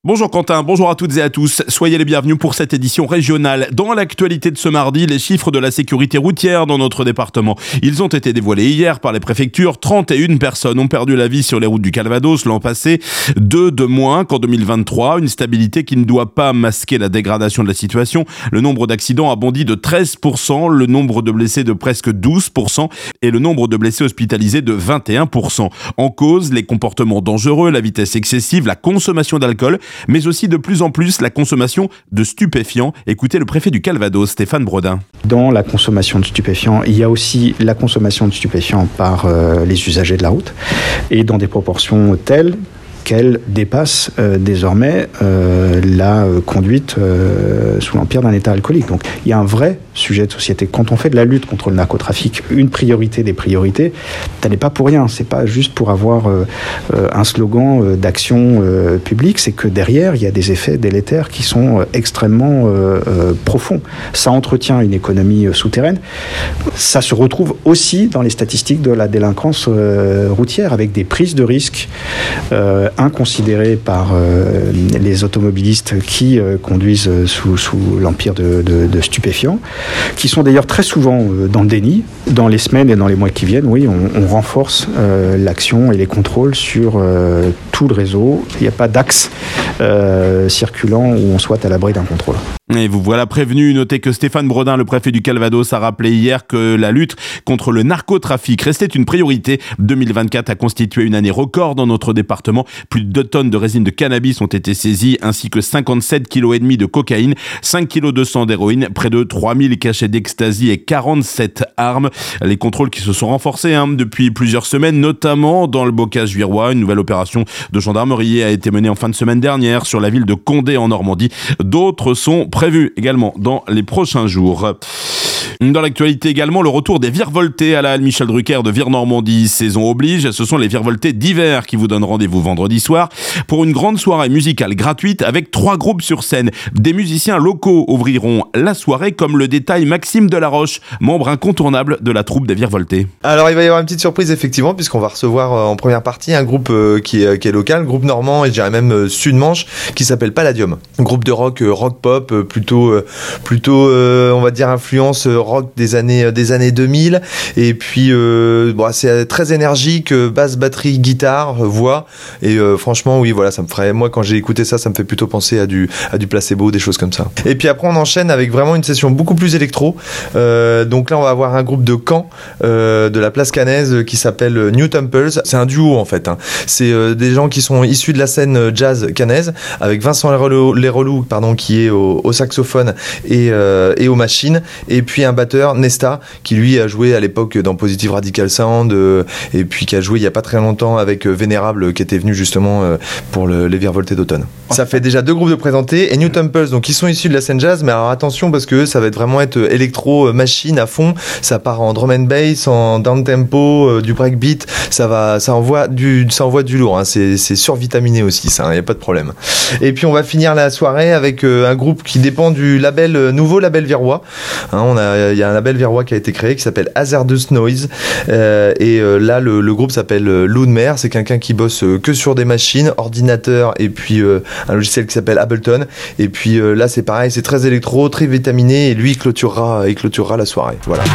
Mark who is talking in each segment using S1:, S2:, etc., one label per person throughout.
S1: Bonjour Quentin, bonjour à toutes et à tous. Soyez les bienvenus pour cette édition régionale. Dans l'actualité de ce mardi, les chiffres de la sécurité routière dans notre département. Ils ont été dévoilés hier par les préfectures. 31 personnes ont perdu la vie sur les routes du Calvados l'an passé. 2 de moins qu'en 2023. Une stabilité qui ne doit pas masquer la dégradation de la situation. Le nombre d'accidents a bondi de 13%, le nombre de blessés de presque 12% et le nombre de blessés hospitalisés de 21%. En cause, les comportements dangereux, la vitesse excessive, la consommation d'alcool, mais aussi de plus en plus la consommation de stupéfiants. Écoutez le préfet du Calvados, Stéphane Brodin.
S2: Dans la consommation de stupéfiants, il y a aussi la consommation de stupéfiants par les usagers de la route, et dans des proportions telles qu'elle dépasse désormais la conduite sous l'empire d'un état alcoolique. Donc il y a un vrai sujet de société. Quand on fait de la lutte contre le narcotrafic, une priorité des priorités, ça n'est pas pour rien. C'est pas juste pour avoir un slogan d'action publique, c'est que derrière, il y a des effets délétères qui sont extrêmement profonds. Ça entretient une économie souterraine. Ça se retrouve aussi dans les statistiques de la délinquance routière, avec des prises de risques inconsidérés par les automobilistes qui conduisent sous l'empire de stupéfiants, qui sont d'ailleurs très souvent dans le déni. Dans les semaines et dans les mois qui viennent, oui, on renforce l'action et les contrôles sur tout le réseau. Il n'y a pas d'axe circulant où on soit à l'abri d'un contrôle.
S1: Et vous voilà prévenu. Notez que Stéphane Brodin, le préfet du Calvados, a rappelé hier que la lutte contre le narcotrafic restait une priorité. 2024 a constitué une année record dans notre département. Plus de 2 tonnes de résine de cannabis ont été saisies, ainsi que 57,5 kg de cocaïne, 5,2 kg d'héroïne, près de 3000 cachets d'ecstasy et 47 armes. Les contrôles qui se sont renforcés depuis plusieurs semaines, notamment dans le Bocage-Virois. Une nouvelle opération de gendarmerie a été menée en fin de semaine dernière sur la ville de Condé en Normandie. D'autres sont prévus également dans les prochains jours. Dans l'actualité également, le retour des virevoltés à la halle Michel Drucker de Vire-Normandie. Saison oblige, ce sont les virevoltés d'hiver qui vous donnent rendez-vous vendredi soir pour une grande soirée musicale gratuite avec 3 groupes sur scène. Des musiciens locaux ouvriront la soirée, comme le détaille Maxime Delaroche, membre incontournable de la troupe des virevoltés.
S3: Alors il va y avoir une petite surprise effectivement, puisqu'on va recevoir en première partie un groupe qui est local, groupe normand et je dirais même Sud-Manche, qui s'appelle Palladium. Un groupe de rock pop, plutôt on va dire influence rock des années 2000, et puis c'est très énergique, basse, batterie, guitare, voix, et franchement oui, voilà, ça me ferait, moi quand j'ai écouté ça me fait plutôt penser à du Placebo, des choses comme ça. Et puis après on enchaîne avec vraiment une session beaucoup plus électro. Donc là on va avoir un groupe de Caen, de la place Cannaise, qui s'appelle New Temples. C'est un duo en fait, hein. C'est des gens qui sont issus de la scène jazz cannaise, avec Vincent Lérelou, qui est au saxophone et aux machines, et puis un batteur, Nesta, qui lui a joué à l'époque dans Positive Radical Sound, et puis qui a joué il y a pas très longtemps avec Vénérable, qui était venu justement pour les virevoltés d'automne. Ça fait déjà 2 groupes de présentés, et New Temples, donc ils sont issus de la scène jazz, mais alors attention, parce que ça va vraiment être électro machine à fond. Ça part en drum and bass, en down tempo, du breakbeat. Ça envoie du lourd, hein. C'est survitaminé aussi, ça, hein, y a pas de problème. Et puis on va finir la soirée avec un groupe qui dépend du nouveau label virois, hein. Il y a un label virois qui a été créé, qui s'appelle Hazardous Noise, et là le groupe s'appelle Loudmer. C'est quelqu'un qui bosse que sur des machines, ordinateur, et puis un logiciel qui s'appelle Ableton. Et puis là c'est pareil, c'est très électro, très vitaminé, et lui il clôturera la soirée. Voilà.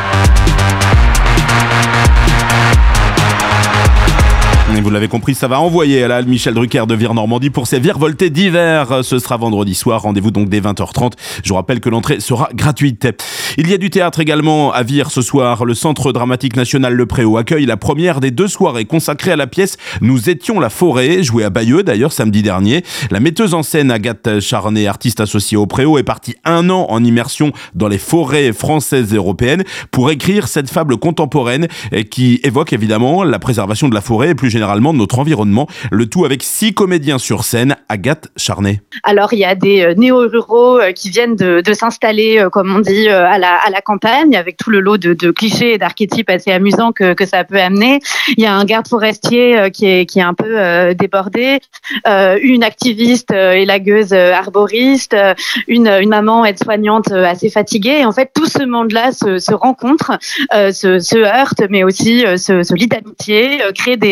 S1: Et vous l'avez compris, ça va envoyer à la halle Michel Drucker de Vire-Normandie pour ces virevoltés d'hiver. Ce sera vendredi soir, rendez-vous donc dès 20h30. Je vous rappelle que l'entrée sera gratuite. Il y a du théâtre également à Vire ce soir. Le Centre Dramatique National Le Préau accueille la première des 2 soirées consacrées à la pièce Nous étions la forêt, jouée à Bayeux d'ailleurs samedi dernier. La metteuse en scène Agathe Charnet, artiste associée au Préau, est partie 1 an en immersion dans les forêts françaises et européennes pour écrire cette fable contemporaine qui évoque évidemment la préservation de la forêt et plus généralement de notre environnement. Le tout avec 6 comédiens sur scène. Agathe Charnet.
S4: Alors il y a des néo-ruraux qui viennent de s'installer, comme on dit, à la campagne, avec tout le lot de clichés et d'archétypes assez amusants que ça peut amener. Il y a un garde forestier qui est un peu débordé, une activiste élagueuse arboriste, une maman aide-soignante assez fatiguée. Et en fait, tout ce monde-là se rencontre, se heurte, mais aussi se lie d'amitié, crée des relations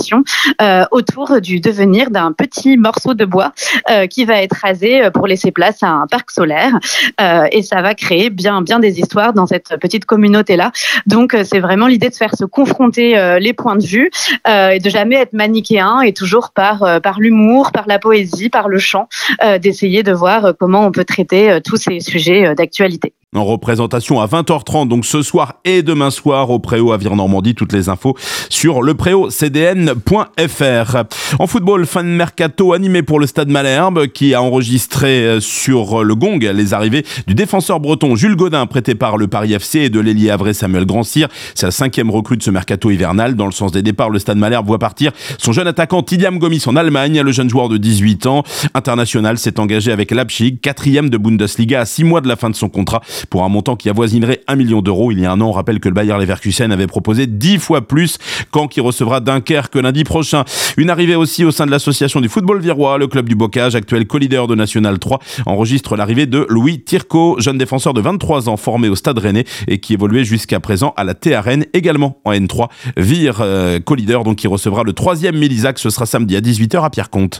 S4: conversation autour du devenir d'un petit morceau de bois qui va être rasé pour laisser place à un parc solaire. Et ça va créer bien des histoires dans cette petite communauté-là. Donc, c'est vraiment l'idée de faire se confronter les points de vue et de jamais être manichéen et toujours par l'humour, par la poésie, par le chant, d'essayer de voir comment on peut traiter tous ces sujets d'actualité.
S1: En représentation à 20h30, donc ce soir et demain soir au Préau à Vire-Normandie. Toutes les infos sur lepréaucdn.fr. En football, fin de mercato animé pour le Stade Malherbe qui a enregistré sur le gong les arrivées du défenseur breton Jules Godin, prêté par le Paris FC, et de l'ailier havrais Samuel Grand-Cyr. C'est la 5e recrue de ce mercato hivernal. Dans le sens des départs, le Stade Malherbe voit partir son jeune attaquant Tidiam Gomis en Allemagne. Le jeune joueur de 18 ans international s'est engagé avec Leipzig, 4e de Bundesliga, à 6 mois de la fin de son contrat, pour un montant qui avoisinerait 1 million d'euros. Il y a un an, on rappelle que le Bayer Leverkusen avait proposé 10 fois plus quand il recevra Dunkerque lundi prochain. Une arrivée aussi au sein de l'association du football virois. Le club du Bocage, actuel co-leader de National 3, enregistre l'arrivée de Louis Tirco, jeune défenseur de 23 ans formé au Stade Rennais et qui évoluait jusqu'à présent à la TA Rennes, également en N3. Vire, co-leader, donc qui recevra le 3e Mélisac. Ce sera samedi à 18h à Pierreconte.